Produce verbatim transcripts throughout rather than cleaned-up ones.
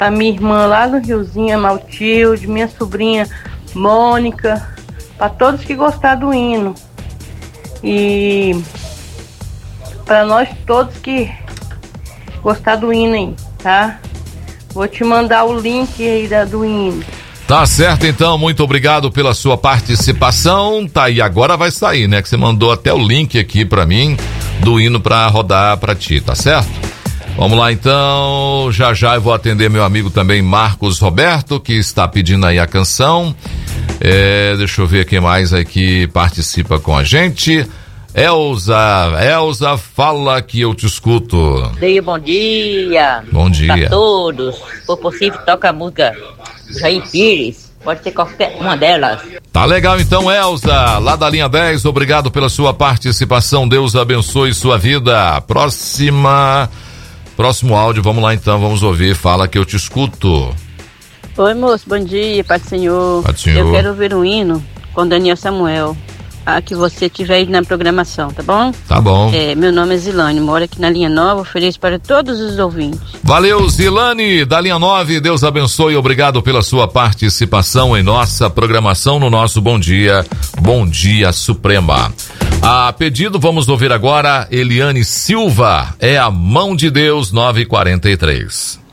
a minha irmã lá no Riozinho, a Maltilde, minha sobrinha Mônica, para todos que gostaram do hino. E para nós todos que gostaram do hino aí, tá? Vou te mandar o link aí da, do hino. Tá certo, então, muito obrigado pela sua participação. Tá aí, agora vai sair, né? Que você mandou até o link aqui pra mim do hino pra rodar pra ti, tá certo? Vamos lá, então, já já eu vou atender meu amigo também Marcos Roberto, que está pedindo aí a canção. É, deixa eu ver quem mais aí que participa com a gente. Elza, Elza, fala que eu te escuto. Dei bom dia. Bom dia. Pra todos. Se for possível, toca a música Jair Pires. Pode ser qualquer uma delas. Tá legal então, Elza, lá da linha dez, obrigado pela sua participação. Deus abençoe sua vida. Próxima, próximo áudio, vamos lá então, vamos ouvir. Fala que eu te escuto. Oi, moço, bom dia, Pai do Senhor. Pai do Senhor. Eu quero ouvir um hino com Daniel Samuel. A que você tiver aí na programação, tá bom? Tá bom. É, meu nome é Zilane, moro aqui na Linha Nova, ofereço para todos os ouvintes. Valeu, Zilane, da Linha nove, Deus abençoe, obrigado pela sua participação em nossa programação no nosso Bom Dia, Bom Dia Suprema. A pedido, vamos ouvir agora Eliane Silva, é a mão de Deus, nove e quarenta e três.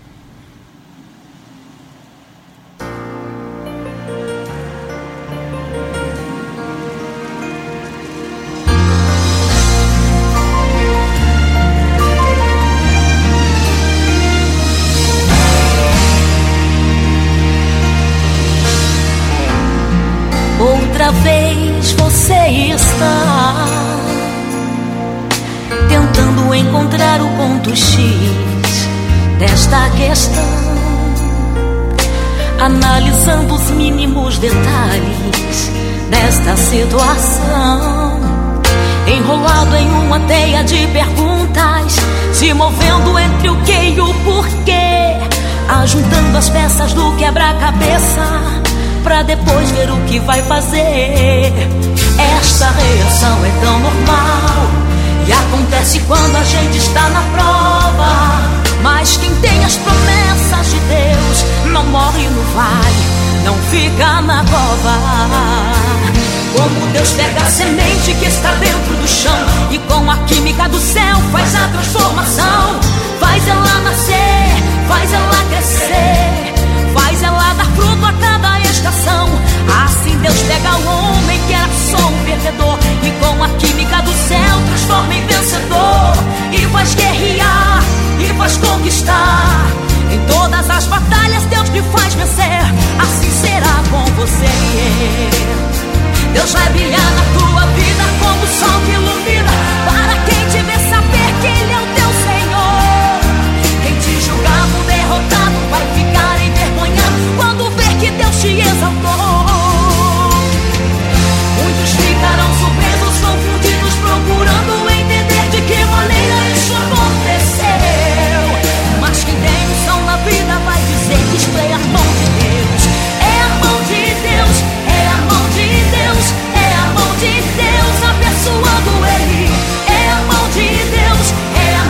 Outra vez você está tentando encontrar o ponto X desta questão, analisando os mínimos detalhes desta situação, enrolado em uma teia de perguntas, se movendo entre o que e o porquê, ajuntando as peças do quebra-cabeça pra depois ver o que vai fazer. Esta reação é tão normal e acontece quando a gente está na prova. Mas quem tem as promessas de Deus não morre no vale, não fica na cova. Como Deus pega a semente que está dentro do chão e com a química do céu faz a transformação, faz ela nascer, faz ela crescer, faz ela dar fruto a cada estação. Assim Deus pega o homem que era só um perdedor e com a química do céu transforma em vencedor, e faz guerrear, e faz conquistar. Em todas as batalhas Deus te faz vencer. Assim será com você. Deus vai brilhar na tua vida como o sol que ilumina, para quem te vê saber que Ele é o teu Senhor. Quem te julgava um derrotado vai ficar envergonhado quando ver que Deus te exaltou. Muitos ficarão surpresos, confundidos, procurando entender de que maneira isso aconteceu. Mas quem tem missão na vida vai dizer que isto é a mão de Deus. É a mão de Deus, é a mão de Deus, é a mão de Deus abençoando Ele. É a mão de Deus, é a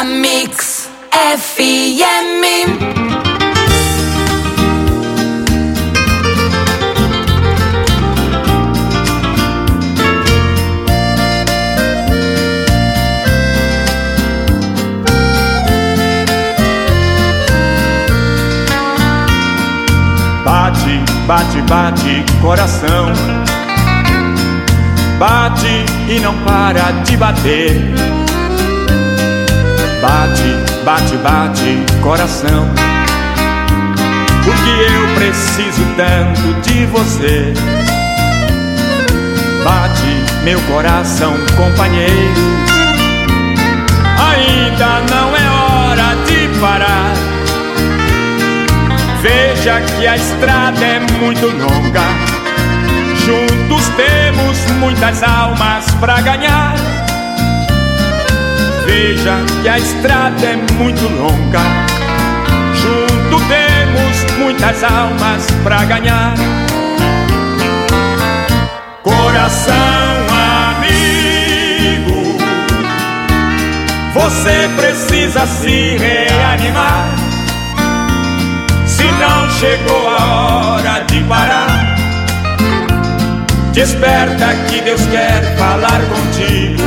Suprema Mix F M. Bate, bate, bate, coração. Bate e não para de bater. Bate, bate, bate, coração. Porque eu preciso tanto de você. Bate, meu coração, companheiro. Ainda não é hora de parar. Veja que a estrada é muito longa. Juntos temos muitas almas pra ganhar. Veja que a estrada é muito longa. Juntos temos muitas almas pra ganhar. Coração amigo, você precisa se reanimar. Se não chegou a hora de parar, desperta que Deus quer falar contigo.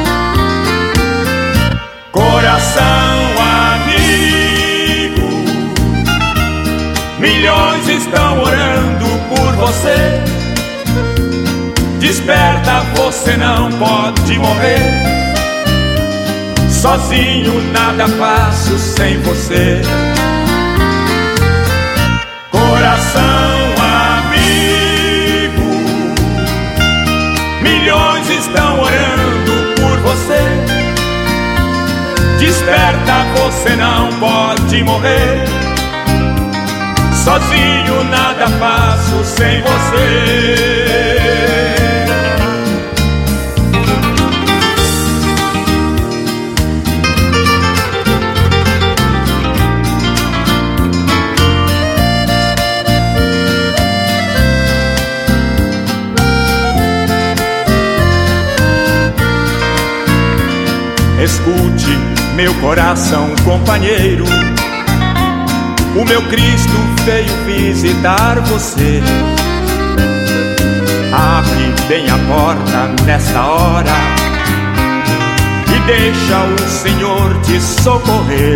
Coração amigo, milhões estão orando por você. Desperta, você não pode morrer. Sozinho nada faço sem você. Coração amigo, milhões estão orando por você. Desperta, você não pode morrer. Sozinho nada faço sem você. Escute, meu coração companheiro, o meu Cristo veio visitar você. Abre bem a porta nesta hora e deixa o Senhor te socorrer.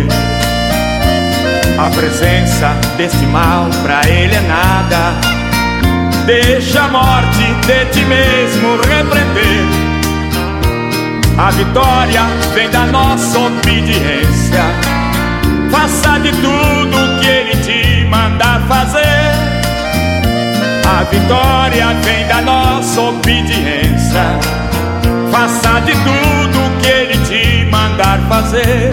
A presença desse mal pra Ele é nada. Deixa a morte de ti mesmo repreender. A vitória vem da nossa obediência. Faça de tudo que Ele te mandar fazer. A vitória vem da nossa obediência. Faça de tudo que Ele te mandar fazer.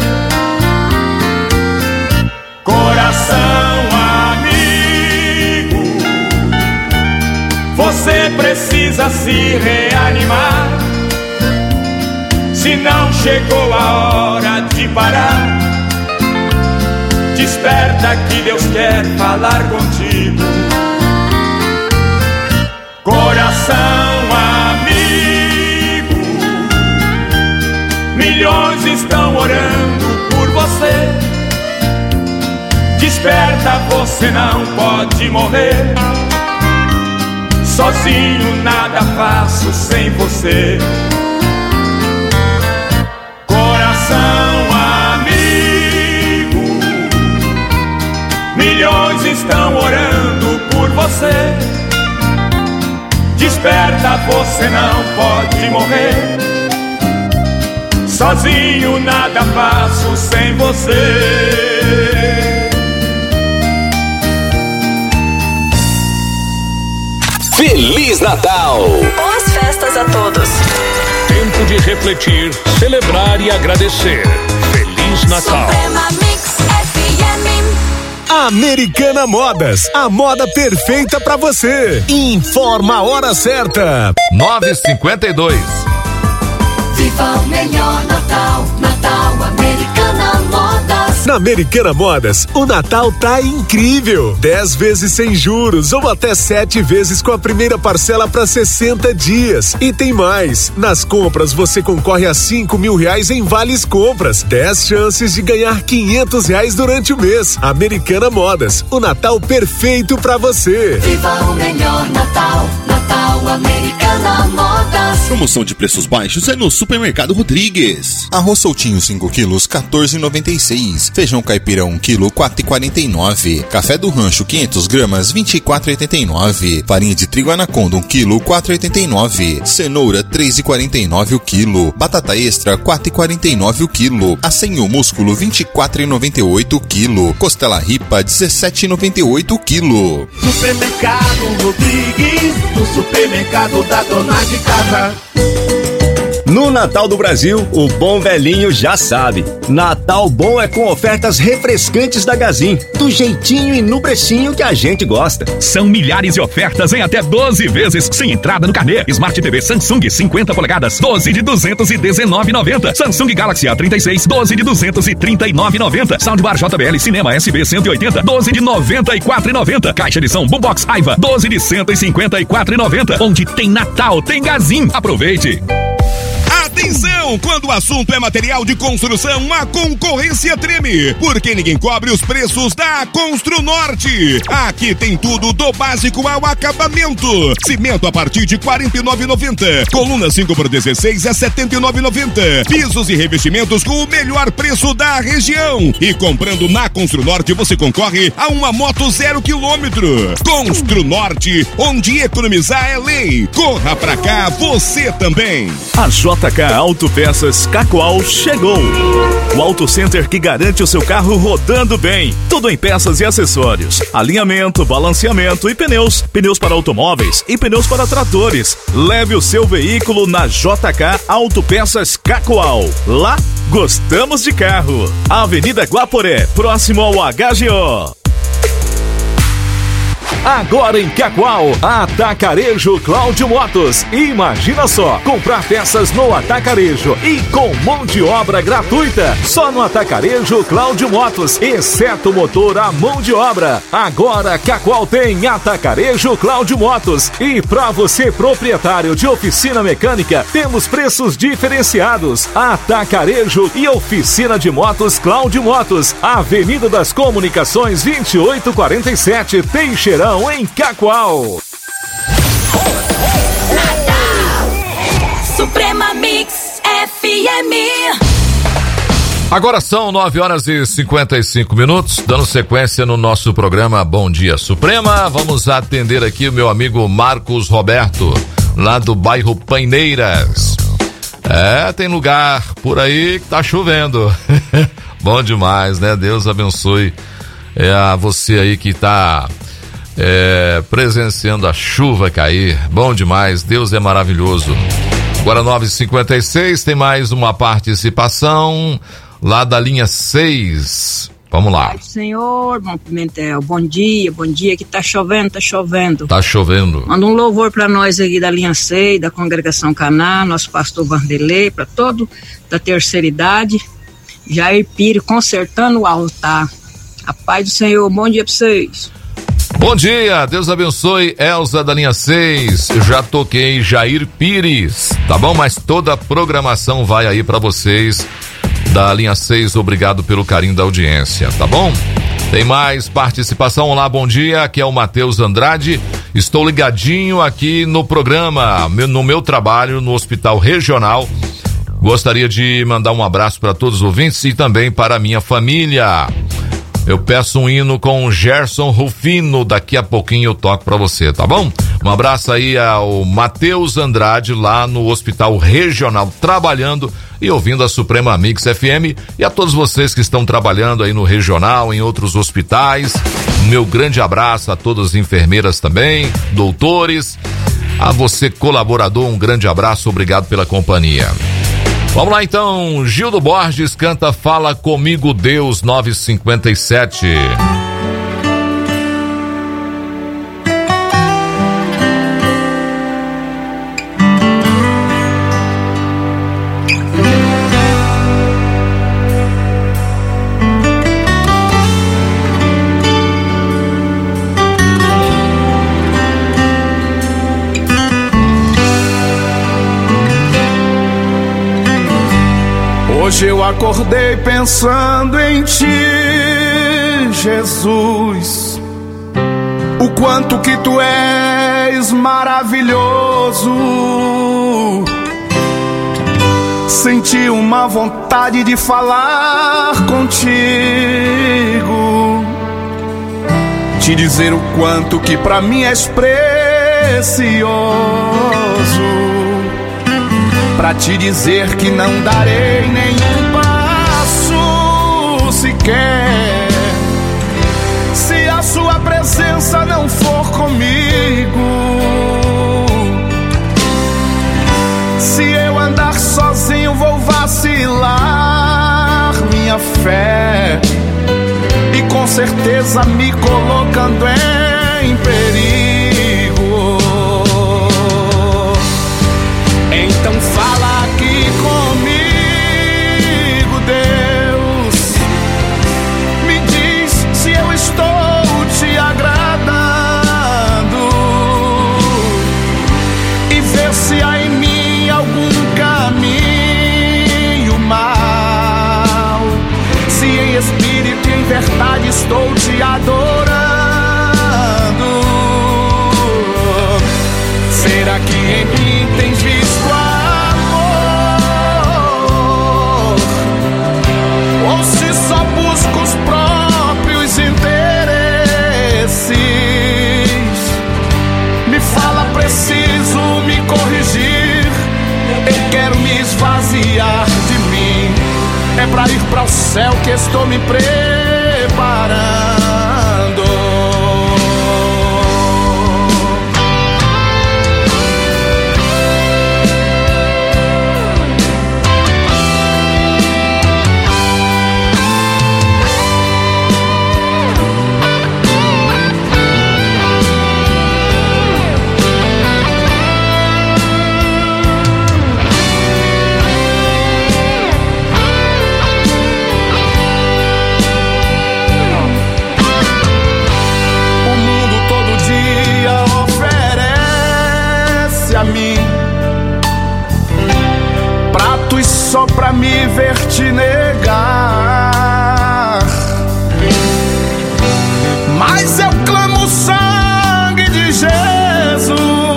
Coração amigo, você precisa se reanimar. Se não chegou a hora de parar, desperta que Deus quer falar contigo. Coração amigo, milhões estão orando por você. Desperta, você não pode morrer. Sozinho nada faço sem você. Amigo, milhões estão orando por você. Desperta, você não pode morrer. Sozinho nada faço sem você. Feliz Natal! Boas festas a todos! Tempo de refletir, celebrar e agradecer. Feliz Natal. Suprema Mix F M. Americana Modas, a moda perfeita pra você. Informa a hora certa. nove e cinquenta e dois. Viva o melhor Natal, Natal Americana Modas. Na Americana Modas, o Natal tá incrível. dez vezes sem juros ou até sete vezes com a primeira parcela para sessenta dias. E tem mais. Nas compras você concorre a cinco mil reais em vales compras. dez chances de ganhar quinhentos reais durante o mês. Americana Modas, o Natal perfeito para você. Viva o melhor Natal, Natal Americana Modas. Promoção de preços baixos é no Supermercado Rodrigues. Arroz soltinho cinco quilos, quatorze e noventa e seis. Feijão caipira um quilo, quatro e quarenta e nove. Café do Rancho quinhentas gramas, vinte e quatro e oitenta e nove. Farinha de trigo Anaconda um quilo, quatro e oitenta e nove. Cenoura três e quarenta e nove o quilo. Batata extra quatro e quarenta e nove o quilo. Assenho músculo vinte e quatro e noventa e oito o quilo. Costela ripa dezessete e noventa e oito o quilo. Supermercado Rodrigues, o supermercado da dona de casa. No Natal do Brasil, o bom velhinho já sabe. Natal bom é com ofertas refrescantes da Gazin, do jeitinho e no precinho que a gente gosta. São milhares de ofertas em até doze vezes, sem entrada no carnê. Smart T V Samsung cinquenta polegadas, doze de duzentos e dezenove e noventa. Samsung Galaxy A trinta e seis, doze de duzentos e trinta e nove e noventa. Soundbar J B L Cinema S B cento e oitenta, doze de noventa e quatro e noventa. Caixa de som Boombox Aiva, doze de cento e cinquenta e quatro e noventa. Onde tem Natal, tem Gazin. Aproveite! Atenção! Quando o assunto é material de construção, a concorrência treme, porque ninguém cobre os preços da Construnorte. Aqui tem tudo do básico ao acabamento. Cimento a partir de quarenta e nove reais e noventa centavos. Coluna cinco por dezesseis é setenta e nove reais e noventa centavos. Pisos e revestimentos com o melhor preço da região. E comprando na Construnorte você concorre a uma moto zero quilômetro. Construnorte, onde economizar é lei. Corra pra cá, você também. A J K Autopeças Cacoal chegou. O Auto Center que garante o seu carro rodando bem. Tudo em peças e acessórios. Alinhamento, balanceamento e pneus. Pneus para automóveis e pneus para tratores. Leve o seu veículo na J K Autopeças Cacoal. Lá, gostamos de carro. Avenida Guaporé, próximo ao H G O. Agora em Cacoal, Atacarejo Cláudio Motos. Imagina só, comprar peças no Atacarejo e com mão de obra gratuita. Só no Atacarejo Cláudio Motos, exceto motor à mão de obra. Agora Cacoal tem Atacarejo Cláudio Motos. E para você proprietário de oficina mecânica, temos preços diferenciados. Atacarejo e oficina de motos Cláudio Motos. Avenida das Comunicações vinte e oito quarenta e sete, Teixeirão, em Cacoal. Suprema Mix F M. Agora são nove horas e cinquenta e cinco minutos, dando sequência no nosso programa Bom Dia Suprema. Vamos atender aqui o meu amigo Marcos Roberto, lá do bairro Paineiras. É, tem lugar por aí que tá chovendo. Bom demais, né? Deus abençoe é, a você aí que tá É, presenciando a chuva cair. Bom demais, Deus é maravilhoso. Agora nove e cinquenta e seis, tem mais uma participação lá da linha seis. Vamos lá. Senhor, bom Pimentel, bom dia, bom dia, que tá chovendo, tá chovendo. Tá chovendo. Manda um louvor pra nós aqui da linha seis, da Congregação Caná, nosso pastor Vanderlei, pra todo da terceira idade. Jair Pires consertando o altar. A paz do Senhor, bom dia pra vocês. Bom dia, Deus abençoe, Elza da linha seis. Eu já toquei Jair Pires, tá bom? Mas toda a programação vai aí pra vocês da linha seis. Obrigado pelo carinho da audiência, tá bom? Tem mais participação. Olá, bom dia, aqui é o Matheus Andrade. Estou ligadinho aqui no programa, no meu trabalho no Hospital Regional. Gostaria de mandar um abraço para todos os ouvintes e também para a minha família. Eu peço um hino com o Gerson Rufino, daqui a pouquinho eu toco pra você, tá bom? Um abraço aí ao Matheus Andrade, lá no Hospital Regional, trabalhando e ouvindo a Suprema Mix F M, e a todos vocês que estão trabalhando aí no Regional, em outros hospitais. Meu grande abraço a todas as enfermeiras também, doutores, a você colaborador, um grande abraço, obrigado pela companhia. Vamos lá então, Gildo Borges canta Fala Comigo Deus, nove e cinquenta e sete. Hoje eu acordei pensando em ti, Jesus. O quanto que tu és maravilhoso. Senti uma vontade de falar contigo, te dizer o quanto que pra mim és precioso, pra te dizer que não darei nenhum passo sequer se a sua presença não for comigo. Se eu andar sozinho vou vacilar minha fé e com certeza me colocando em perigo. Então fala aqui comigo, Deus. Me diz se eu estou te agradando e vê se há em mim algum caminho mal. Se em espírito e em verdade estou te adorando, será que em mim tens visto amor? Ou se só busco os próprios interesses? Me fala, preciso me corrigir. Eu quero me esvaziar de mim. É pra ir para o céu que estou me preparando. Pratos só pra me ver te negar, mas eu clamo o sangue de Jesus,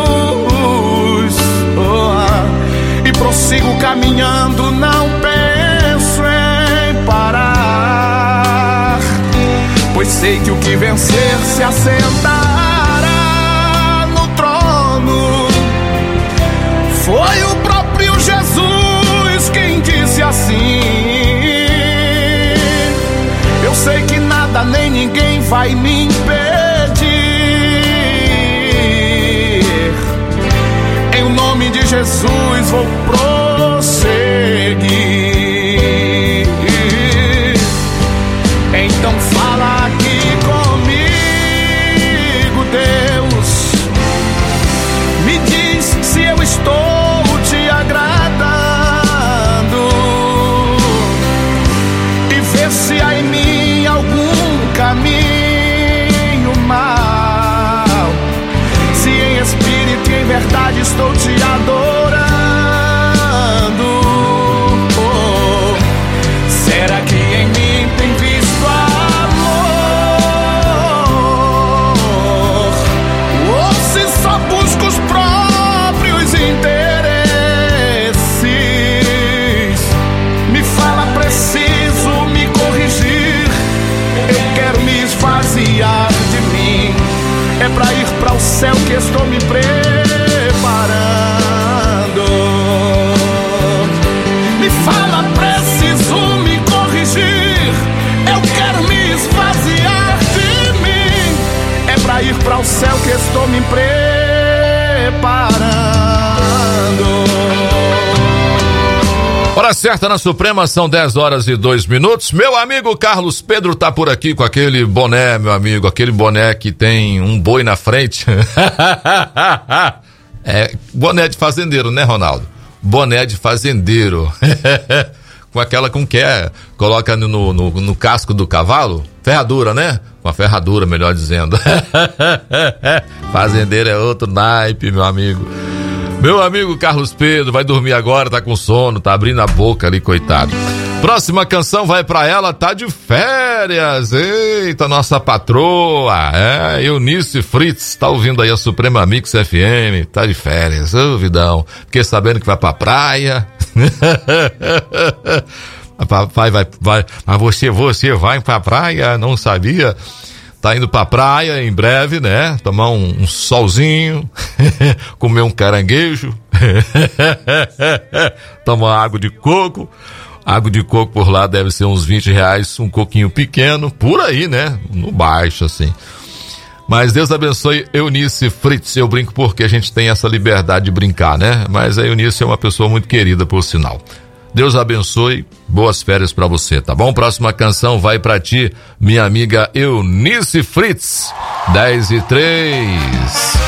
oh, e prossigo caminhando, não penso em parar, pois sei que o que vencer se assentará no trono. Foi o próprio Jesus quem disse assim. Eu sei que nada nem ninguém vai me impedir. Em nome de Jesus vou prosseguir. Então fala aqui comigo, Deus. Me diz se eu estou te agradando e vê se há em mim algum caminho mal. Se em espírito e em verdade estou te adorando, oh, será que em mim tem visto amor? Ou se só busco os próprios interesses? Me fala, preciso me corrigir. Eu quero me esvaziar de mim. É pra ir para o céu que estou me preparando. Me fala, preciso me corrigir. Eu quero me esvaziar de mim. É pra ir para o céu que estou me preparando. Hora certa na Suprema, são dez horas e dois minutos. Meu amigo Carlos Pedro tá por aqui com aquele boné, meu amigo, aquele boné que tem um boi na frente. É boné de fazendeiro, né, Ronaldo? Boné de fazendeiro. Com aquela, com que é? Coloca no, no, no casco do cavalo? Ferradura, né? Com a ferradura, melhor dizendo. Fazendeiro é outro naipe, meu amigo. Meu amigo Carlos Pedro vai dormir agora, tá com sono, tá abrindo a boca ali, coitado. Próxima canção vai pra ela, tá de férias. Eita, nossa patroa. É, Eunice Fritz, tá ouvindo aí a Suprema Mix F M, tá de férias. Ô, vidão, fiquei sabendo que vai pra praia. Vai, vai, vai. Mas você, você vai pra praia? Não sabia? Tá indo pra praia em breve, né? Tomar um, um solzinho, comer um caranguejo, tomar água de coco. Água de coco por lá deve ser uns vinte reais, um coquinho pequeno, por aí, né? No baixo, assim. Mas Deus abençoe Eunice Fritz. Eu brinco porque a gente tem essa liberdade de brincar, né? Mas a Eunice é uma pessoa muito querida, por sinal. Deus abençoe, boas férias pra você, tá bom? Próxima canção vai pra ti, minha amiga Eunice Fritz. dez e três.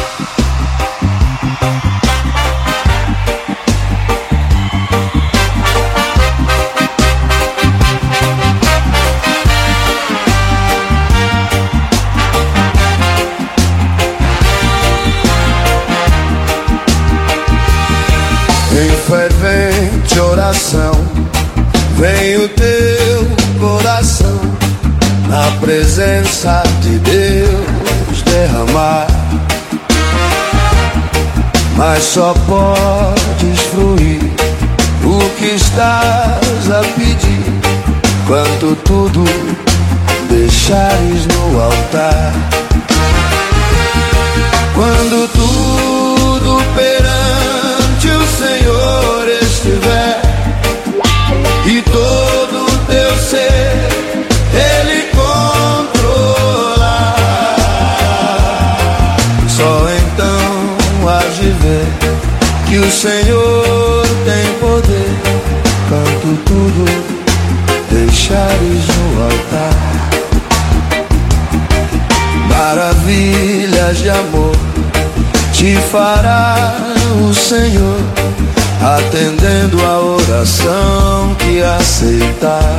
Em fervente oração, vem o teu coração na presença de Deus derramar. Mas só podes fruir o que estás a pedir quando tudo deixares no altar. Quando tudo perante o Senhor estiver e todo o teu ser Ele controlar, só então hás de ver que o Senhor tem poder quando tudo deixares no altar. Maravilhas de amor te fará o Senhor, atendendo a oração que aceitar.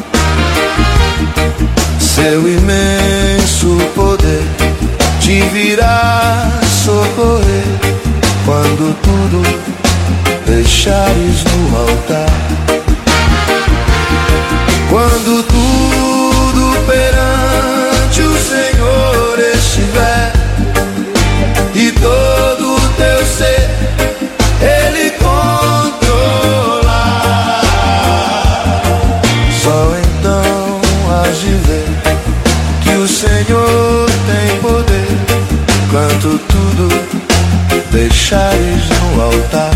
Seu imenso poder te virá socorrer quando tudo deixares no altar. Quando tudo perante o Senhor estiver e todo o teu ser Ele controlar, só então hás de ver que o Senhor tem poder quando tudo deixares no altar.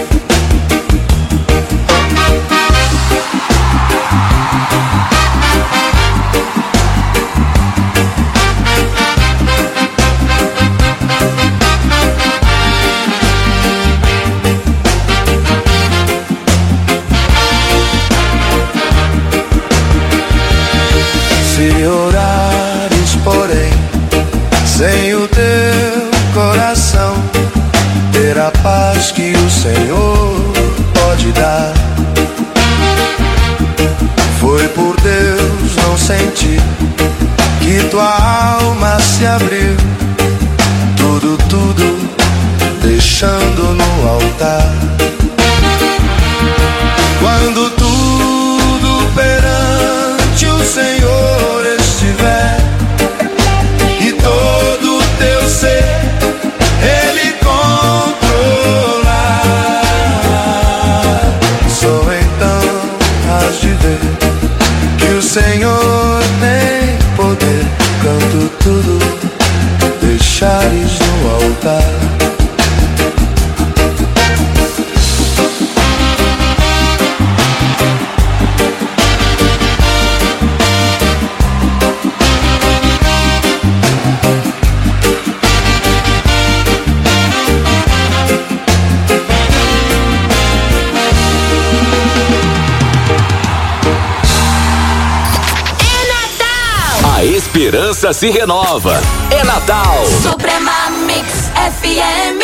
Se orares, porém, sem o teu coração, ter a paz que o Senhor pode dar. Foi por Deus não sentir que tua alma se abriu, tudo, tudo deixando no altar. Quando tudo perante o Senhor estiver e todo o teu ser Ele controlar, só então hás de ver que o Senhor tem poder quando tudo deixares no altar. A esperança se renova. É Natal. Suprema Mix F M.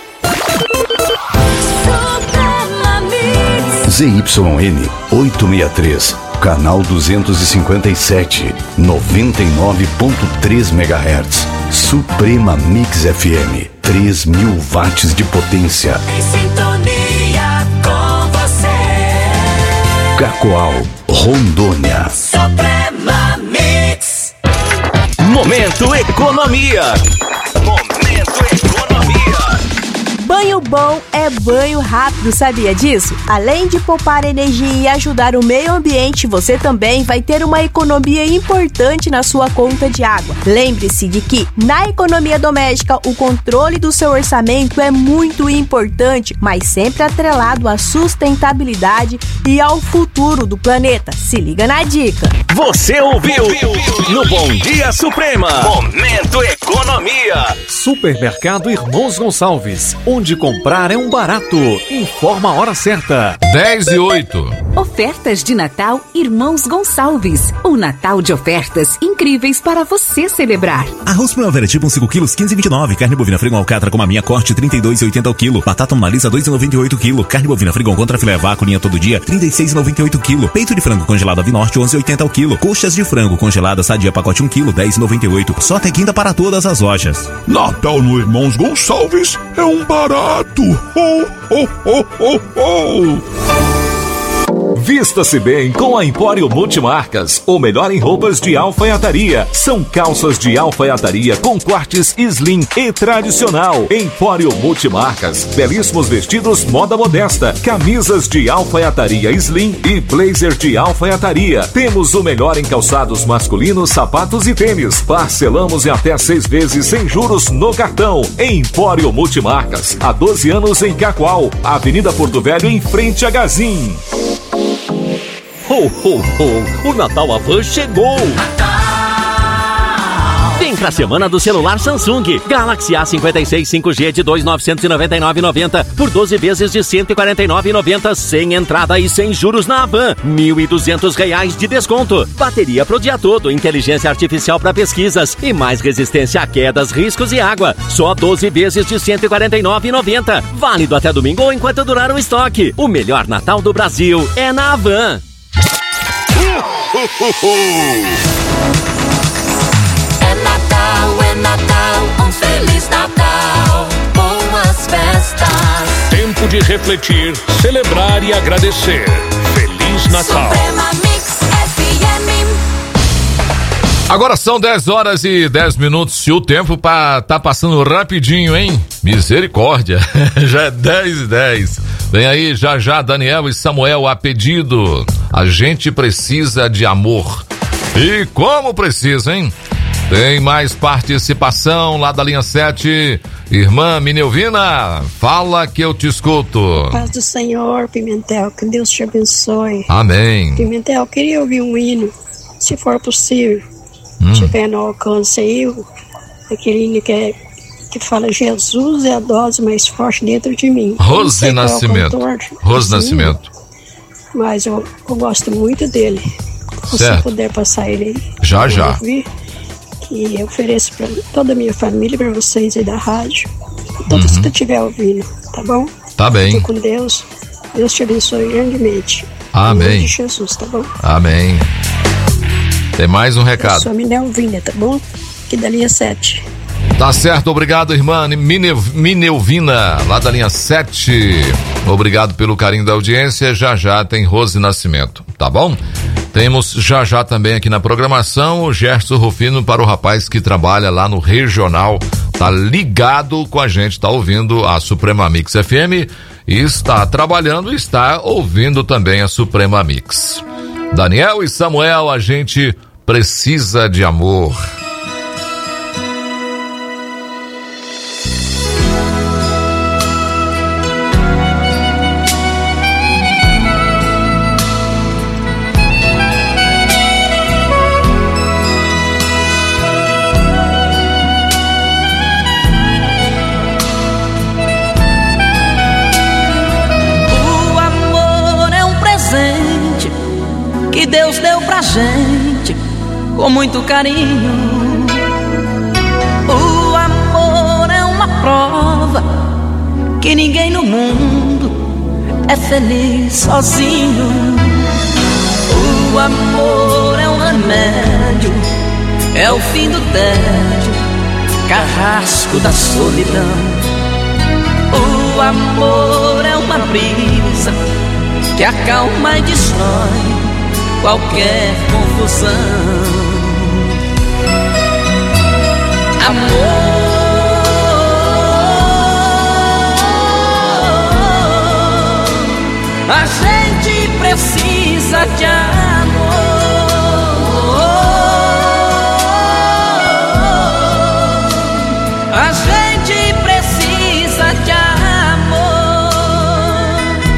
Suprema Mix. Z Y N oitocentos e sessenta e três, canal duzentos e cinquenta e sete, noventa e nove ponto três megahertz. Suprema Mix F M, três mil watts de potência. Em sintonia com você. Cacoal, Rondônia. Suprema Mix. Momento Economia. Momento Economia. Banho bom é banho rápido, sabia disso? Além de poupar energia e ajudar o meio ambiente, você também vai ter uma economia importante na sua conta de água. Lembre-se de que, na economia doméstica, o controle do seu orçamento é muito importante, mas sempre atrelado à sustentabilidade e ao futuro do planeta. Se liga na dica. Você ouviu, ouviu no Bom Dia Suprema. Momento Economia. Supermercado Irmãos Gonçalves, onde comprar é um barato. Informa a hora certa. dez e oito. Ofertas de Natal Irmãos Gonçalves. Um Natal de ofertas incríveis para você celebrar. Arroz Primavera tipo cinco quilos, quinze e vinte e nove. Carne bovina Frigon Alcatra com maminha corte, trinta e dois e oitenta o quilo. Batata Monalisa, dois e noventa e oito o quilo. Carne bovina Frigon contra filé vácuo, linha todo dia, trinta e seis e noventa e oito o quilo. Peito de frango congelado Avinorte, onze e oitenta o quilo. Coxas de frango congelada Sadia pacote um quilo, dez e noventa e oito. Só até quinta para todas as lojas. Natal no Irmãos Gonçalves é um barato. Oh, oh, oh, oh, oh. Vista-se bem com a Empório Multimarcas, o melhor em roupas de alfaiataria. São calças de alfaiataria com cortes slim e tradicional. Empório Multimarcas, belíssimos vestidos moda modesta, camisas de alfaiataria slim e blazer de alfaiataria. Temos o melhor em calçados masculinos, sapatos e tênis. Parcelamos em até seis vezes sem juros no cartão. Empório Multimarcas, há doze anos em Cacoal, Avenida Porto Velho, em frente a Gazin. Ho, ho, ho! O Natal Avan chegou! Vem pra semana do celular Samsung. Galaxy A cinquenta e seis cinco G de dois mil novecentos e noventa e nove reais e noventa centavos por doze vezes de cento e quarenta e nove reais e noventa centavos sem entrada e sem juros na Avan. mil e duzentos reais de desconto. Bateria pro dia todo, inteligência artificial para pesquisas e mais resistência a quedas, riscos e água. Só doze vezes de cento e quarenta e nove reais e noventa centavos. Válido até domingo ou enquanto durar o estoque. O melhor Natal do Brasil é na Avan. É Natal, é Natal, um Feliz Natal, boas festas. Tempo de refletir, celebrar e agradecer. Feliz Natal. Suprema Mix F M. Agora são dez horas e dez minutos e o tempo pa, tá passando rapidinho, hein? Misericórdia, já é dez e dez. Vem aí, já já, Daniel e Samuel, a pedido. A gente precisa de amor. E como precisa, hein? Tem mais participação lá da linha sete. Irmã Minelvina, fala que eu te escuto. Paz do Senhor, Pimentel, que Deus te abençoe. Amém. Pimentel, queria ouvir um hino, se for possível. Hum. Se tiver no alcance aí, aquele hino que, é, que fala Jesus é a dose mais forte dentro de mim. Rose Nascimento. Rose Nascimento. Mas eu, eu gosto muito dele. Se você puder passar ele aí. Já, já. Ouvir, que eu ofereço para toda a minha família, para vocês aí da rádio. Todos uhum. que estiver ouvindo, tá bom? Tá bem. Fique com Deus. Deus te abençoe grandemente. Amém. Em nome de Jesus, tá bom? Amém. Tem mais um recado. Eu sou a Minelvina, tá bom? Aqui da linha sete. Tá certo, obrigado, irmã Minelvina, lá da linha sete. Obrigado pelo carinho da audiência. Já já tem Rose Nascimento, tá bom? Temos já já também aqui na programação o Gerson Rufino para o rapaz que trabalha lá no Regional. Tá ligado com a gente, tá ouvindo a Suprema Mix F M e está trabalhando e está ouvindo também a Suprema Mix. Daniel e Samuel, a gente precisa de amor. Deus deu pra gente com muito carinho. O amor é uma prova que ninguém no mundo é feliz sozinho. O amor é um remédio, é o fim do tédio, carrasco da solidão. O amor é uma brisa que acalma e destrói qualquer confusão. Amor, a gente precisa de amor. A gente precisa de amor.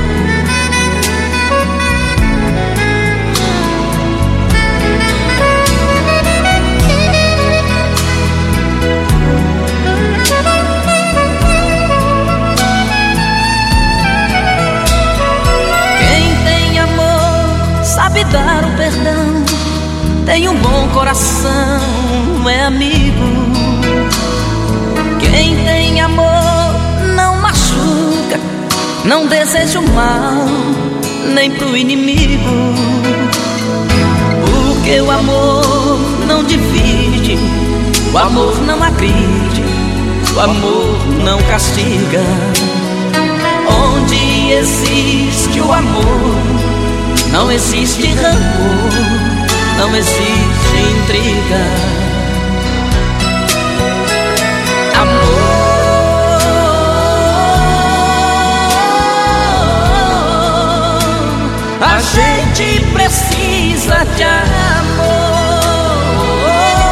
Quem tem amor sabe dar o perdão, tem um bom coração, é amigo. Quem tem amor não machuca, não deseja o mal, nem pro inimigo. Porque o amor não divide, o amor não agride, o amor não castiga. Onde existe o amor, não existe rancor, não existe intriga. A gente precisa de amor.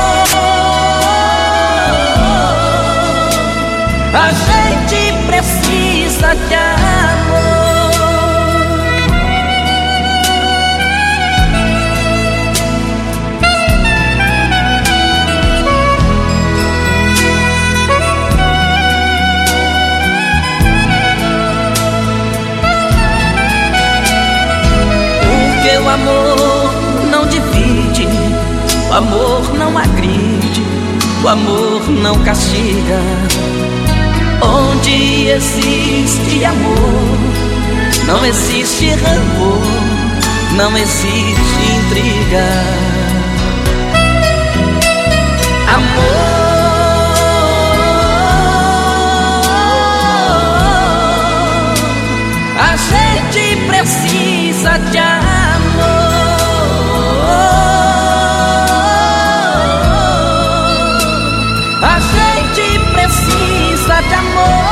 A gente precisa de amor. Porque o amor não divide, o amor não agride, o amor não castiga. Onde existe amor, não existe rancor, não existe intriga. Amor, a gente precisa de amor. A gente precisa de amor.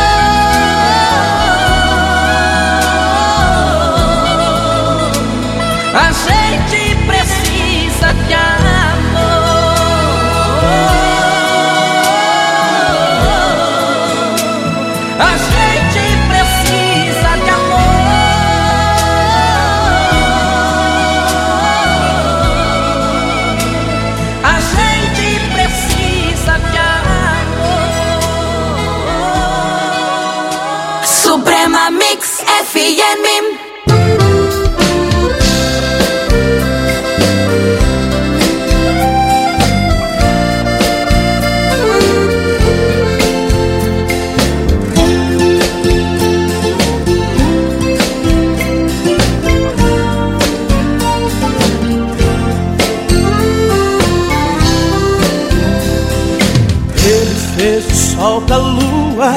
A gente precisa de amor. A gente precisa de amor. A gente precisa de amor. Suprema Mix F M. Fez o sol da lua,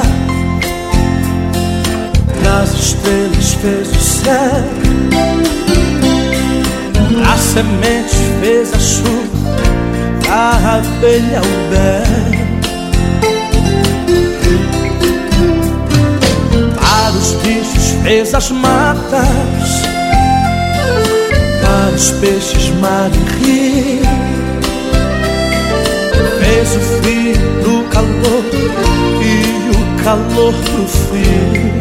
nas estrelas fez o céu, as sementes fez a chuva, a abelha o mel. Para os bichos fez as matas, para os peixes mar e rio. Fez o frio pro calor e o calor pro frio.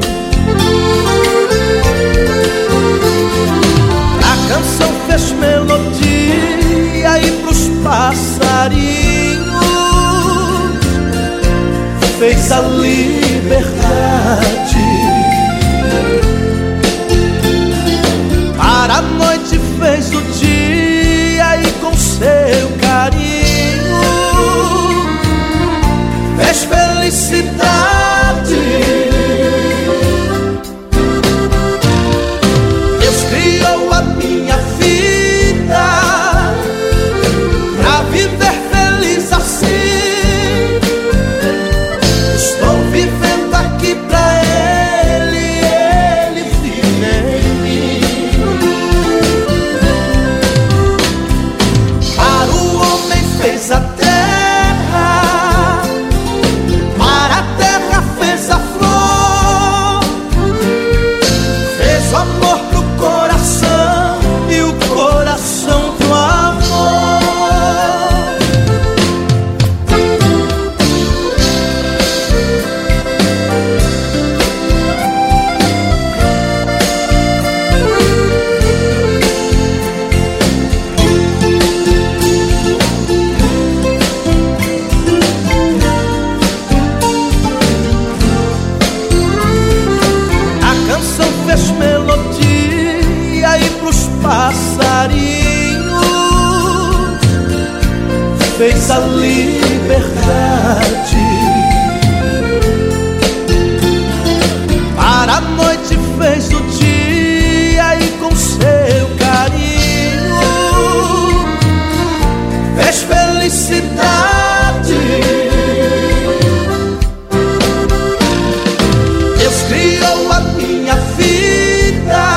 A canção fez melodia e pros passarinhos fez a liberdade. Para a noite fez o dia e com seu carinho fez felicidade. Deus criou a minha vida pra viver feliz assim. Estou vivendo aqui pra Ele, Ele vive em mim. nossa liberdade. Para a noite fez o dia e com seu carinho fez felicidade. Deus criou a minha vida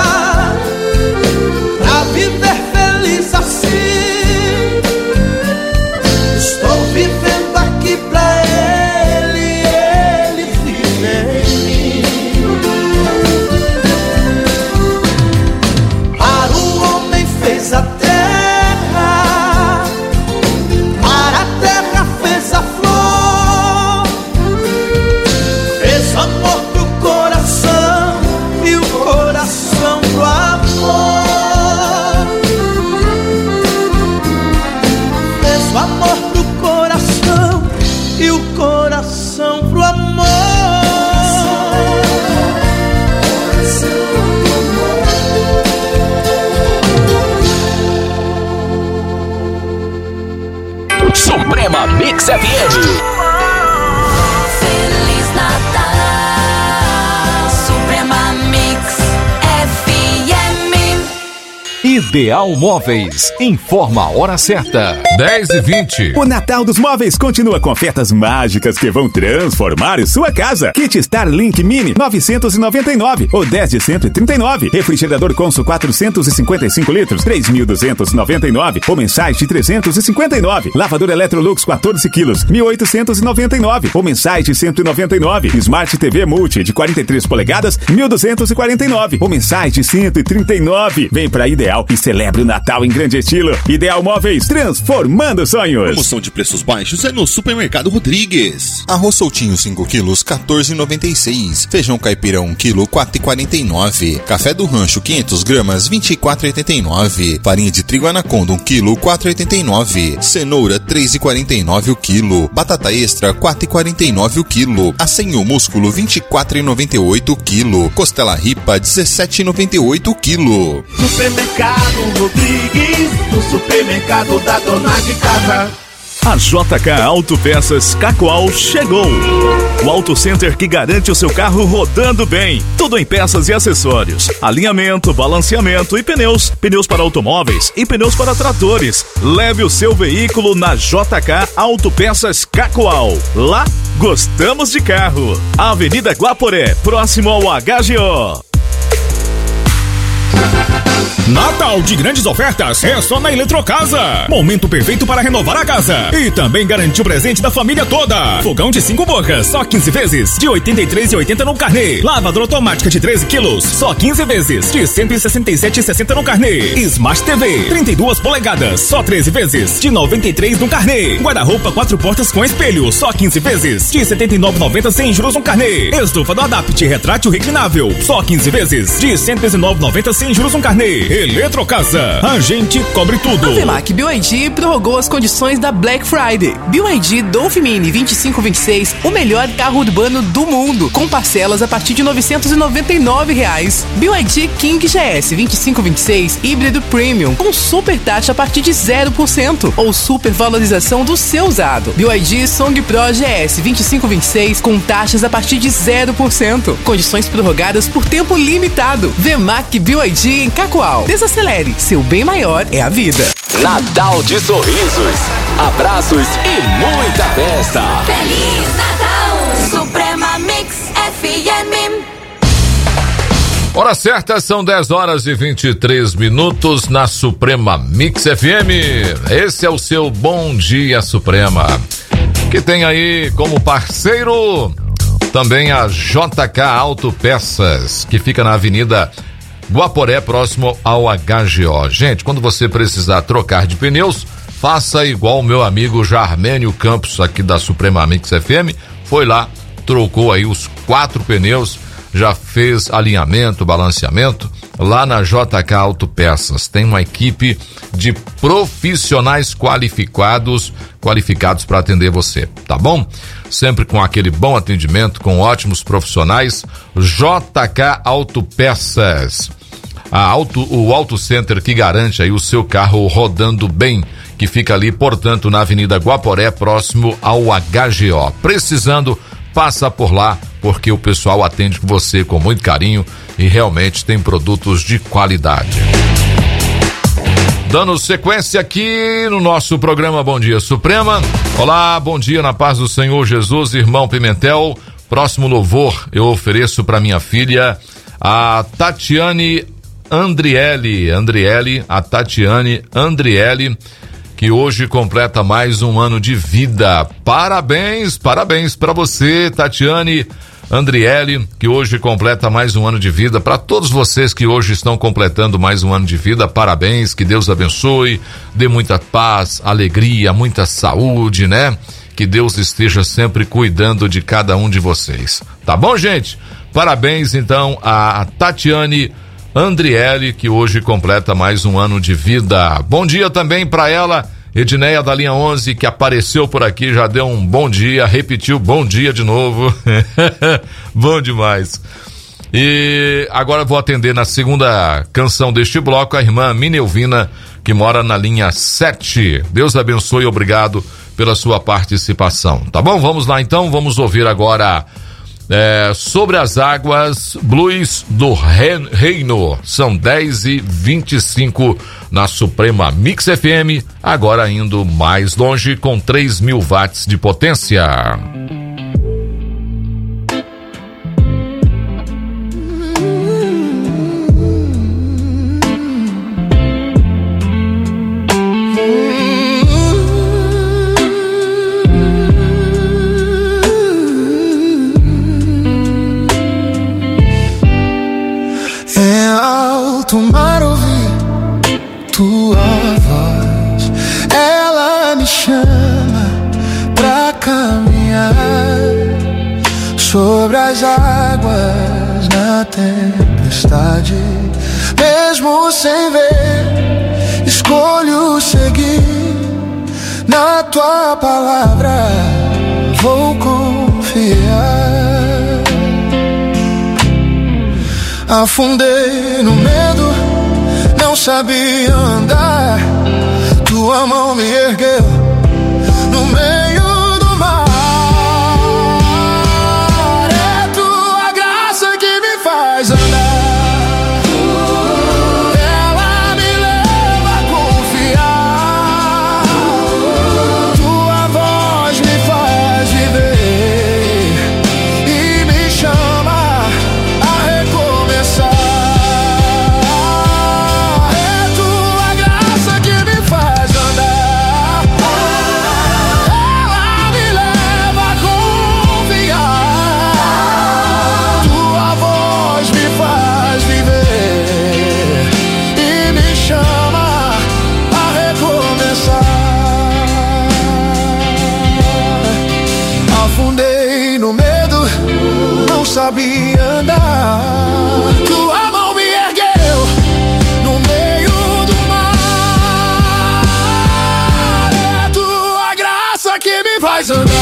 pra viver feliz assim. Estou vivendo aqui pra Ele, Ele vive em mim. Para o homem fez a terra, para a terra fez a flor, fez amor pro coração e o coração pro amor, fez o amor pro coração e o coração pro amor. Suprema Mix F M. Feliz Natal, Suprema Mix F M. Ideal Móveis informa a hora certa. dez e vinte. O Natal dos Móveis continua com ofertas mágicas que vão transformar sua casa. Kit Starlink Mini novecentos e noventa e nove ou dez de cento e trinta e nove. Refrigerador Consul quatrocentos e cinquenta e cinco litros três mil duzentos e noventa e nove ou mensais de trezentos e cinquenta e nove. Lavador Electrolux quatorze quilos mil oitocentos e noventa e nove ou mensais de cento e noventa e nove. Smart T V Multi de quarenta e três polegadas mil duzentos e quarenta e nove ou mensais de cento e trinta e nove. Vem pra Ideal e celebre o Natal em grande estilo. Ideal Móveis, transformando sonhos. Promoção de preços baixos é no Supermercado Rodrigues. Arroz soltinho cinco quilos, quatorze e noventa e seis. Feijão caipira um quilo, quatro e quarenta e nove. Café do Rancho quinhentas gramas, vinte e quatro e oitenta e nove. Farinha de trigo Anaconda um quilo, quatro e oitenta e nove. Cenoura três e quarenta e nove o quilo. Batata extra quatro e quarenta e nove o quilo. Assenho músculo vinte e quatro e noventa e oito o quilo. Costela ripa dezessete e noventa e oito o quilo. Supermercado Rodrigues, no supermercado da dona de casa. A J K Autopeças Cacoal chegou. O Auto Center que garante o seu carro rodando bem. Tudo em peças e acessórios. Alinhamento, balanceamento e pneus. Pneus para automóveis e pneus para tratores. Leve o seu veículo na J K Autopeças Cacoal. Lá, gostamos de carro. Avenida Guaporé, próximo ao H G O. Natal de grandes ofertas é só na Eletrocasa. Momento perfeito para renovar a casa e também garantir o presente da família toda. Fogão de cinco bocas, só quinze vezes, de oitenta e três reais e oitenta centavos no carnê. Lavadora automática de treze quilos, só quinze vezes, de cento e sessenta e sete reais e sessenta centavos no carnê. Smart T V, trinta e duas polegadas, só treze vezes, de noventa e três reais no carnê. Guarda-roupa quatro portas com espelho, só quinze vezes, de setenta e nove reais e noventa centavos sem juros no carnê. Estufa do Adapt retrátil reclinável, só quinze vezes, de cento e dezenove reais e noventa centavos sem juros no carnê. Eletrocasa, a gente cobre tudo. A Vemac B Y D prorrogou as condições da Black Friday. B Y D Dolphin Mini vinte e cinco vinte e seis, o melhor carro urbano do mundo, com parcelas a partir de novecentos e noventa e nove reais. B Y D King G S vinte e cinco vinte e seis, híbrido premium, com super taxa a partir de zero por cento ou super valorização do seu usado. B Y D Song Pro G S vinte e cinco vinte e seis, com taxas a partir de zero por cento. Condições prorrogadas por tempo limitado. Vemac B Y D em Cacoal. Desacelere, seu bem maior é a vida. Natal de sorrisos, abraços e muita festa. Feliz Natal, Suprema Mix F M. Hora certa, são dez horas e vinte e três minutos na Suprema Mix F M. Esse é o seu Bom Dia Suprema, que tem aí como parceiro também a J K Autopeças, que fica na Avenida Guaporé, próximo ao H G O. Gente, quando você precisar trocar de pneus, faça igual o meu amigo Jarmênio Campos, aqui da Suprema Mix F M. Foi lá, trocou aí os quatro pneus, já fez alinhamento, balanceamento. Lá na J K Autopeças tem uma equipe de profissionais qualificados, qualificados para atender você, tá bom? Sempre com aquele bom atendimento, com ótimos profissionais. J K Autopeças. A auto, o Auto Center que garante aí o seu carro rodando bem, que fica ali, portanto, na Avenida Guaporé, próximo ao H G O. Precisando, passa por lá, porque o pessoal atende você com muito carinho e realmente tem produtos de qualidade. Dando sequência aqui no nosso programa Bom Dia Suprema. Olá, bom dia na paz do Senhor Jesus, irmão Pimentel. Próximo louvor eu ofereço para minha filha, a Tatiane Andriele, Andriele, a Tatiane Andriele, que hoje completa mais um ano de vida. Parabéns, parabéns para você, Tatiane Andriele, que hoje completa mais um ano de vida. Para todos vocês que hoje estão completando mais um ano de vida, parabéns, que Deus abençoe, dê muita paz, alegria, muita saúde, né? Que Deus esteja sempre cuidando de cada um de vocês. Tá bom, gente? Parabéns, então, a Tatiane Andriele, que hoje completa mais um ano de vida. Bom dia também para ela, Edneia da linha onze, que apareceu por aqui, já deu um bom dia, repetiu bom dia de novo. Bom demais. E agora vou atender na segunda canção deste bloco a irmã Minelvina, que mora na linha sete. Deus abençoe e obrigado pela sua participação. Tá bom? Vamos lá então, vamos ouvir agora é, Sobre as Águas, Blues do Reino. São dez e vinte e cinco na Suprema Mix F M, agora indo mais longe com três mil watts de potência. Tomar ouvir tua voz, ela me chama pra caminhar sobre as águas na tempestade. Mesmo sem ver, escolho seguir na tua palavra, vou confiar. Afundei no medo, não sabia andar. Tua mão me ergueu no meio do mar. É tua graça que me faz andar. Ela me leva a confiar. Tua voz me faz viver e me chama a recomeçar. É tua graça que me faz andar. Ela me leva a confiar. Tua voz me faz viver e me chama a recomeçar. Afundei no medo, não sabia andar. Tua mão me ergueu no meio do mar. É tua graça que me faz andar.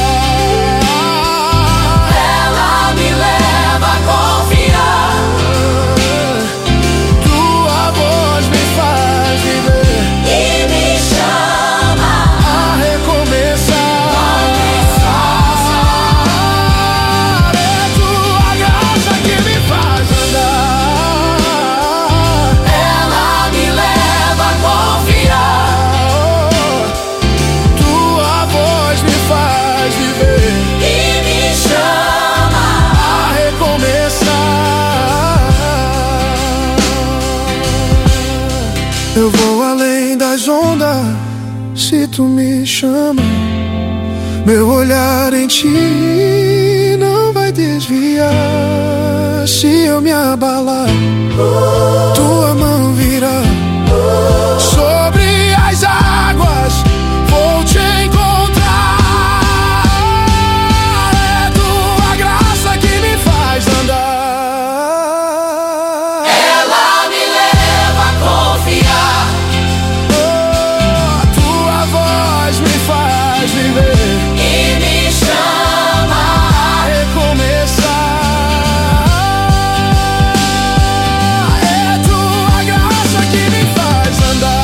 Ela me leva a confiar. Tua voz me faz viver e me chama a recomeçar. É tua graça que me faz andar. Ela me leva a confiar. Tua voz me faz viver e me chama a recomeçar. Eu vou além das ondas se tu me chama. Meu olhar em ti não vai desviar. Se eu me abalar, tua mão virá. Sobre as águas vou te encontrar. É tua graça que me faz andar. Ela me leva a confiar. Oh, tua voz me faz viver e me chama a recomeçar. É tua graça que me faz andar.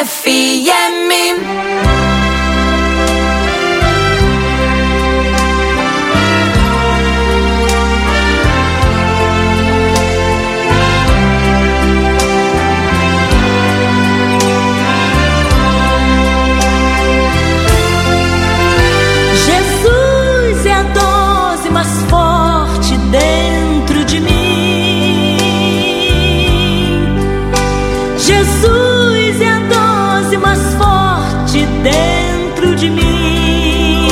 F M. Jesus é a dose mais forte dentro de mim. Jesus é a dose mais forte dentro de mim.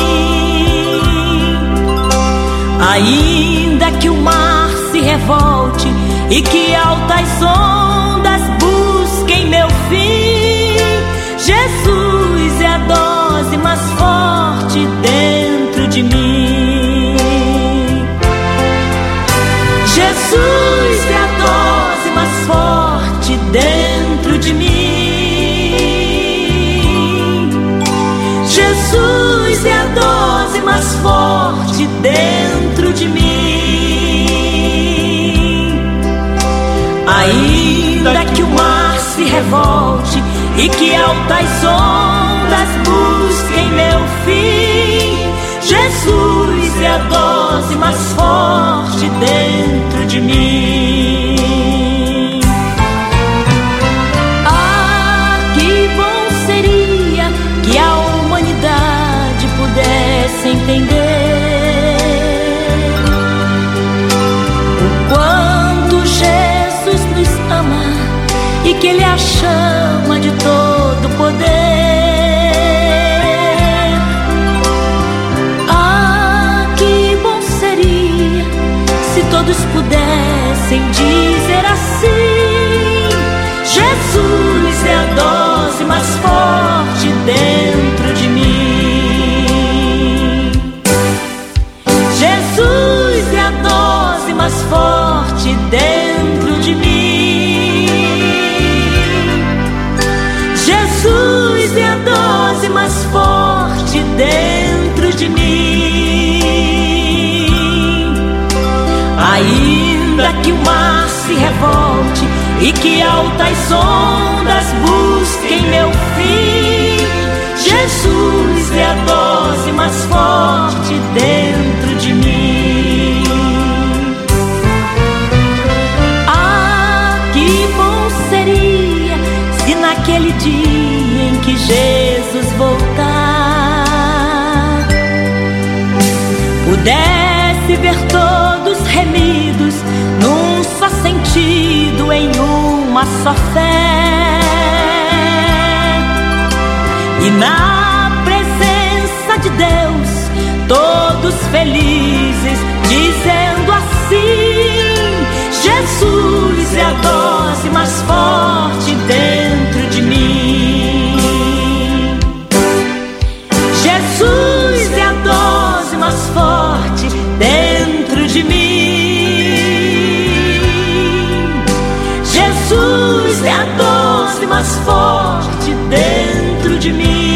Ainda que o mar se revolte e que altas ondas busquem meu fim, Jesus é a dose mais forte dentro de mim. Jesus é a dose mais forte dentro de mim. Jesus é a dose mais forte dentro de mim. Ainda que o mar se revolte e que altas ondas busquem meu fim, Jesus é a dose mais forte dentro de mim. Ah, que bom seria que a humanidade pudesse entender o quanto Jesus nos ama e que Ele a chama de todo poder. Ah, que bom seria se todos pudessem dizer assim: Jesus é a dose mais forte dentro de mim. Jesus é a dose mais forte dentro de mim. Jesus é a dose mais forte dentro de mim. Ainda que o mar se revolte e que altas ondas busquem meu fim, Jesus é a dose mais forte dentro de mim. Ah, que bom seria se naquele dia em que Jesus voltar pudesse ver todos remidos num só sentido, em uma só fé, e na presença de Deus todos felizes dizendo assim: Jesus é a dose mais forte dentro de mim. Jesus é a dose mais forte dentro de mim. Jesus é a dose mais forte dentro de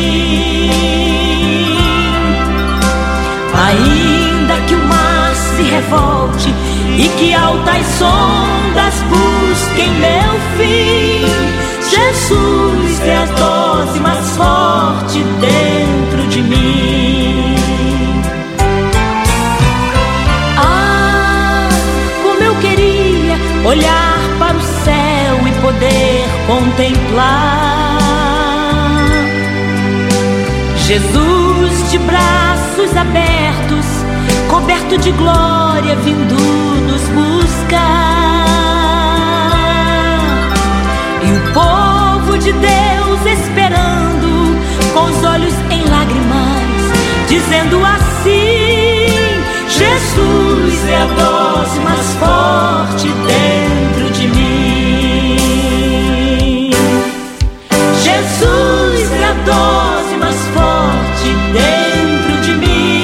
mim. Ainda que o mar se revolte e que altas ondas busquem meu fim, Jesus é a dose mais forte dentro de mim. Ah, como eu queria olhar para o céu e poder contemplar Jesus de braços abertos, coberto de glória, vindo nos buscar. E o povo de Deus esperando, com os olhos em lágrimas, dizendo assim: Jesus é a dose mais forte dentro de mim. Jesus é a dose mais forte dentro de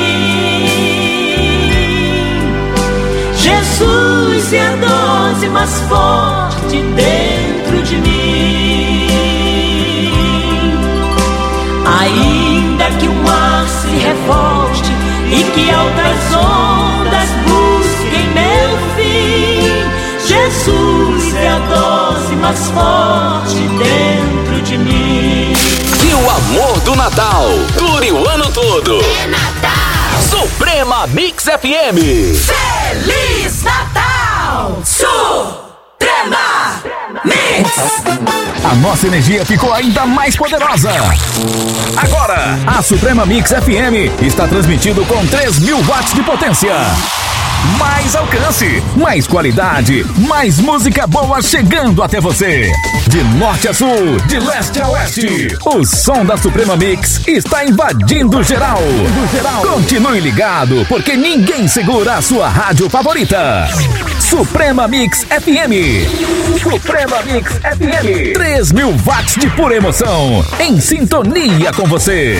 mim. Jesus é a dose mais forte dentro de mim. Ainda que o mar se revolte e que altas ondas busquem meu fim, Jesus é a dose mais forte dentro de mim. do Natal. Dure o ano todo. É Natal. Suprema Mix F M. Feliz Natal. Suprema Mix. A nossa energia ficou ainda mais poderosa. Agora, a Suprema Mix F M está transmitindo com três mil watts de potência. Mais alcance, mais qualidade, mais música boa chegando até você. De norte a sul, de leste a oeste, o som da Suprema Mix está invadindo geral. Continue ligado, porque ninguém segura a sua rádio favorita. Suprema Mix F M. Suprema Mix F M. três mil watts de pura emoção, em sintonia com você.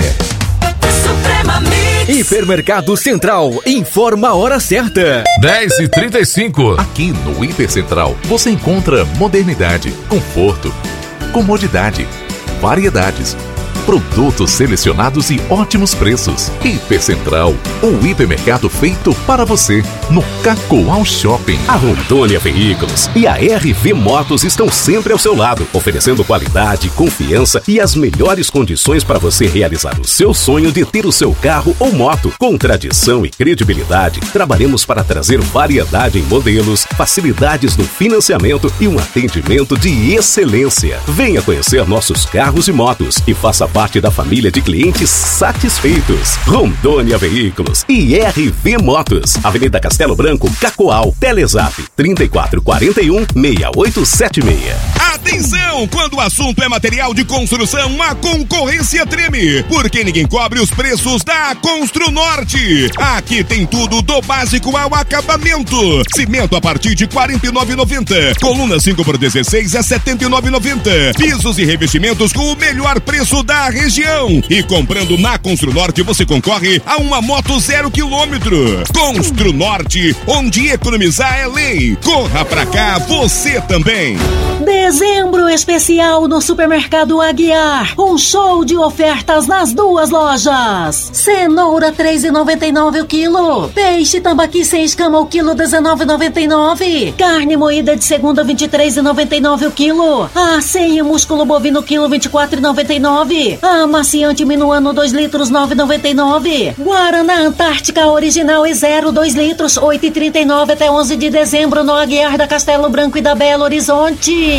Suprema Mix. Hipermercado Central informa a hora certa. dez e trinta e cinco. Aqui no Hiper Central você encontra modernidade, conforto, comodidade, variedades, produtos selecionados e ótimos preços. Hiper Central, um hipermercado feito para você no Cacoal Shopping. A Rondônia Veículos e a R V Motos estão sempre ao seu lado, oferecendo qualidade, confiança e as melhores condições para você realizar o seu sonho de ter o seu carro ou moto. Com tradição e credibilidade, trabalhamos para trazer variedade em modelos, facilidades no financiamento e um atendimento de excelência. Venha conhecer nossos carros e motos e faça parte da família de clientes satisfeitos. Rondônia Veículos e R V Motos, Avenida Castelo Branco, Cacoal, Telezap trinta e quatro quarenta e um, sessenta e oito setenta e seis. Atenção! Quando o assunto é material de construção, a concorrência treme, porque ninguém cobre os preços da Construnorte. Aqui tem tudo do básico ao acabamento. Cimento a partir de quarenta e nove reais e noventa centavos. Coluna cinco por dezesseis é setenta e nove reais e noventa centavos. Pisos e revestimentos com o melhor preço da região. E comprando na Construnorte você concorre a uma moto zero quilômetro. Construnorte, onde economizar é lei. Corra pra cá, você também. Dezembro especial no Supermercado Aguiar. Um show de ofertas nas duas lojas. Cenoura três reais e noventa e nove centavos o quilo. Peixe tambaqui sem escama o quilo dezenove reais e noventa e nove centavos. Carne moída de segunda vinte e três reais e noventa e nove centavos o quilo. Aceio músculo bovino quilo vinte e quatro reais e noventa e nove centavos. Amaciante minuano dois litros nove reais e noventa e nove centavos. Guaraná Antártica original e zero dois litros oito reais e trinta e nove centavos até onze de dezembro no Aguiar da Castelo Branco e da Belo Horizonte.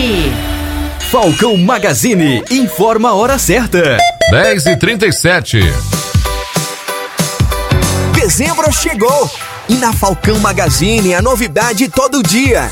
Falcão Magazine informa a hora certa. dez e trinta e sete. Dezembro chegou e na Falcão Magazine a novidade todo dia.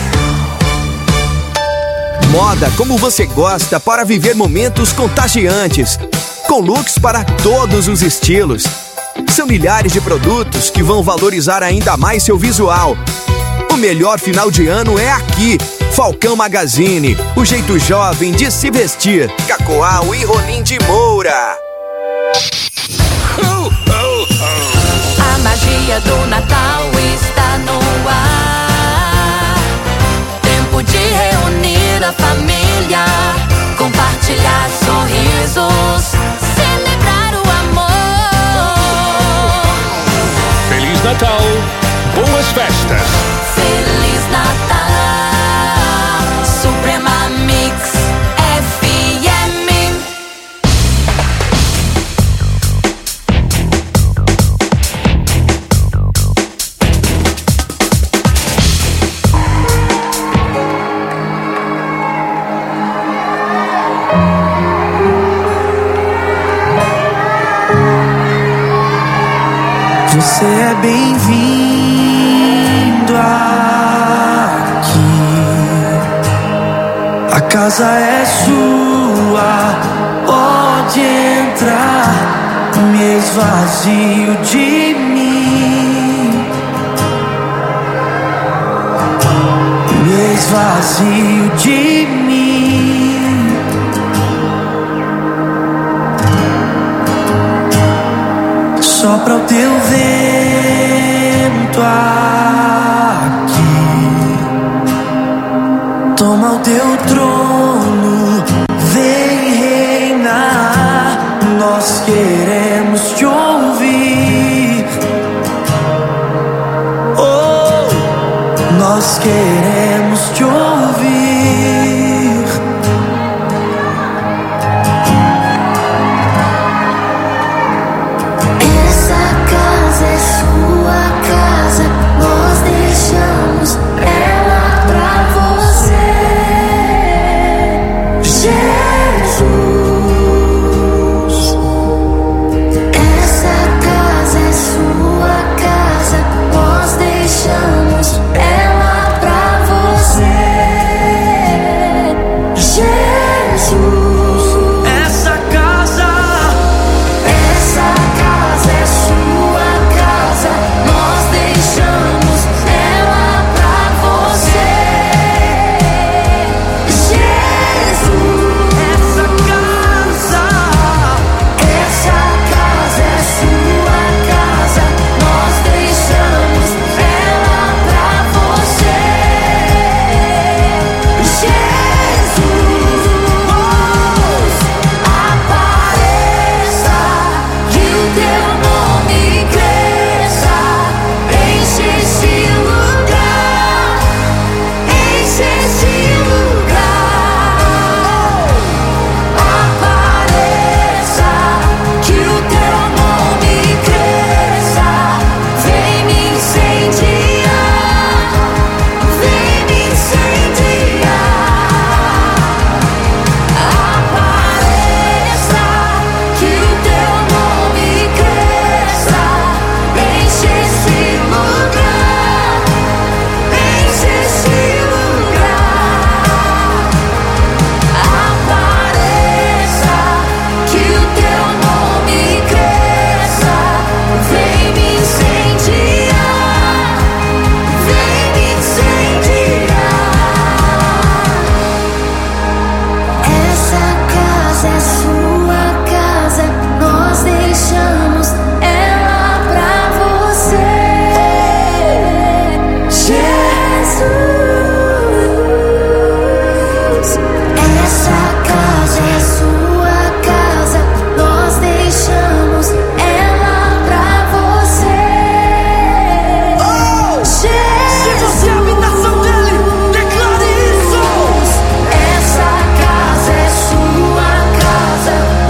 Moda como você gosta para viver momentos contagiantes, com looks para todos os estilos. São milhares de produtos que vão valorizar ainda mais seu visual. O melhor final de ano é aqui. Falcão Magazine, o jeito jovem de se vestir. Cacoal e Rolim de Moura. A magia do Natal está no ar. Tempo de reunir a família, compartilhar sorrisos, celebrar o amor. Feliz Natal, boas festas. Feliz Natal, Suprema Mix F M. Você é bem-vindo aqui. A casa é sua, pode entrar. Me esvazio de mim, me esvazio de mim. Sopra o teu vento aqui, toma o teu trono.